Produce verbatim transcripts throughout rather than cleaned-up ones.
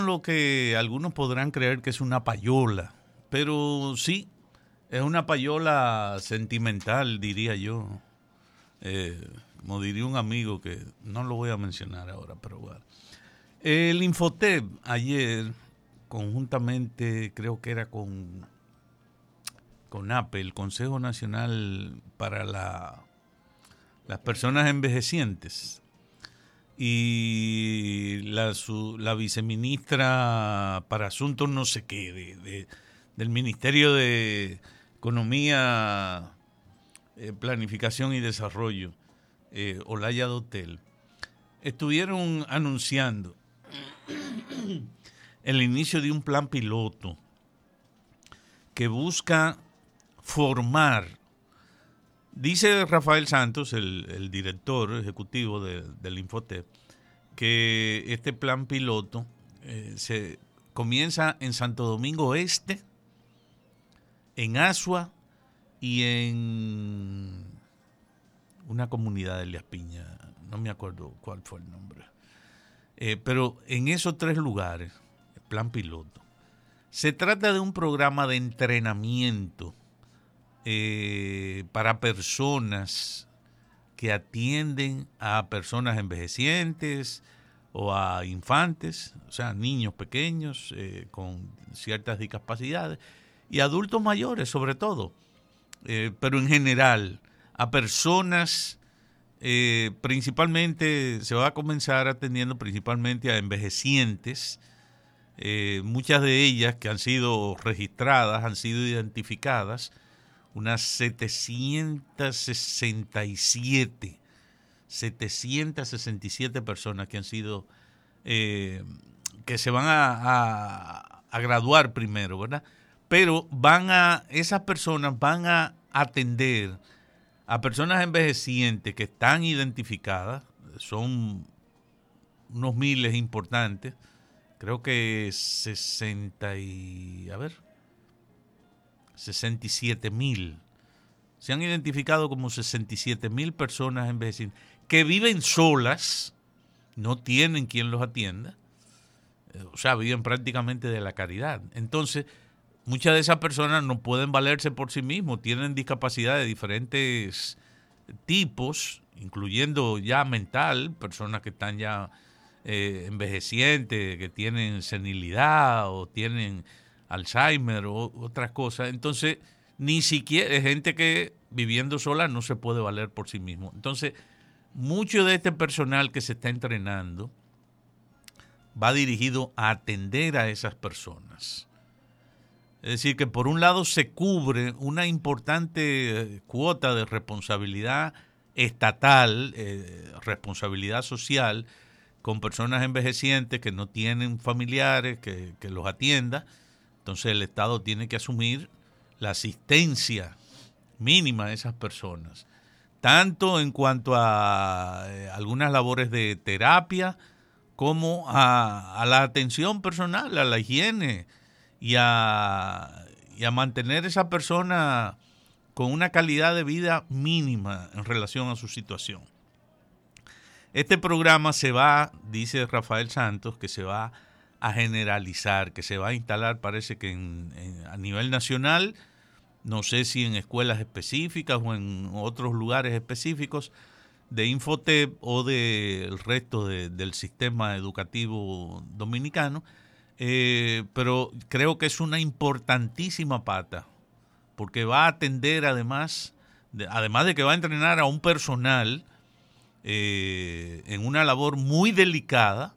lo que algunos podrán creer que es una payola, pero sí, es una payola sentimental, diría yo. Eh, como diría un amigo que no lo voy a mencionar ahora, pero bueno. El Infotep ayer, conjuntamente, creo que era con, con A P E, el Consejo Nacional para la, las Personas Envejecientes, y la, su, la viceministra para asuntos no sé qué, de, de, del Ministerio de Economía, eh, Planificación y Desarrollo, eh, Olaya Dotel, estuvieron anunciando el inicio de un plan piloto que busca formar, dice Rafael Santos, el, el director ejecutivo de, del Infotep, que este plan piloto eh, se comienza en Santo Domingo Este, en Asua y en una comunidad de Elías Piña, no me acuerdo cuál fue el nombre. Eh, pero en esos tres lugares, el plan piloto, se trata de un programa de entrenamiento eh, para personas que atienden a personas envejecientes o a infantes, o sea, niños pequeños eh, con ciertas discapacidades y adultos mayores sobre todo, eh, pero en general a personas. Eh, principalmente se va a comenzar atendiendo principalmente a envejecientes, eh, muchas de ellas que han sido registradas, han sido identificadas, unas setecientas sesenta y siete personas que han sido, eh, que se van a, a, a graduar primero, ¿verdad? Pero van a, esas personas van a atender a personas envejecientes que están identificadas, son unos miles importantes, creo que sesenta y, a ver, sesenta y siete mil. Se han identificado como sesenta y siete mil personas envejecientes que viven solas, no tienen quien los atienda, o sea, viven prácticamente de la caridad. Entonces, muchas de esas personas no pueden valerse por sí mismos, tienen discapacidad de diferentes tipos, incluyendo ya mental, personas que están ya eh, envejecientes, que tienen senilidad o tienen Alzheimer o otras cosas. Entonces, ni siquiera es gente que viviendo sola no se puede valer por sí mismo. Entonces, mucho de este personal que se está entrenando va dirigido a atender a esas personas. Es decir, que por un lado se cubre una importante cuota de responsabilidad estatal, eh, responsabilidad social, con personas envejecientes que no tienen familiares que, que los atienda. Entonces el Estado tiene que asumir la asistencia mínima a esas personas, tanto en cuanto a eh, algunas labores de terapia, como a, a la atención personal, a la higiene, y a, y a mantener a esa persona con una calidad de vida mínima en relación a su situación. Este programa se va, dice Rafael Santos, que se va a generalizar, que se va a instalar, parece que en, en, a nivel nacional, no sé si en escuelas específicas o en otros lugares específicos de Infotep o del resto de, del sistema educativo dominicano. Eh, pero creo que es una importantísima pata, porque va a atender además, de, además de que va a entrenar a un personal eh, en una labor muy delicada,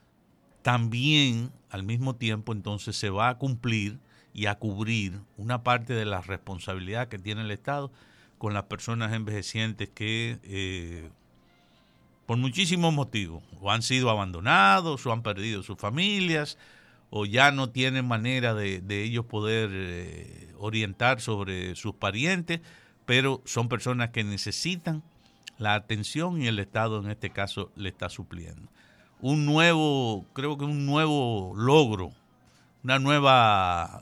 también al mismo tiempo entonces se va a cumplir y a cubrir una parte de la responsabilidad que tiene el Estado con las personas envejecientes que eh, por muchísimos motivos o han sido abandonados o han perdido sus familias, o ya no tienen manera de, de ellos poder eh, orientar sobre sus parientes, pero son personas que necesitan la atención y el Estado en este caso le está supliendo. Un nuevo, creo que un nuevo logro, una nueva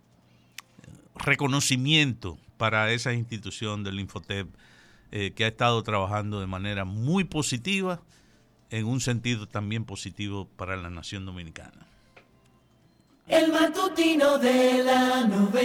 reconocimiento para esa institución del Infotep eh, que ha estado trabajando de manera muy positiva, en un sentido también positivo para la nación dominicana. El matutino de la novena.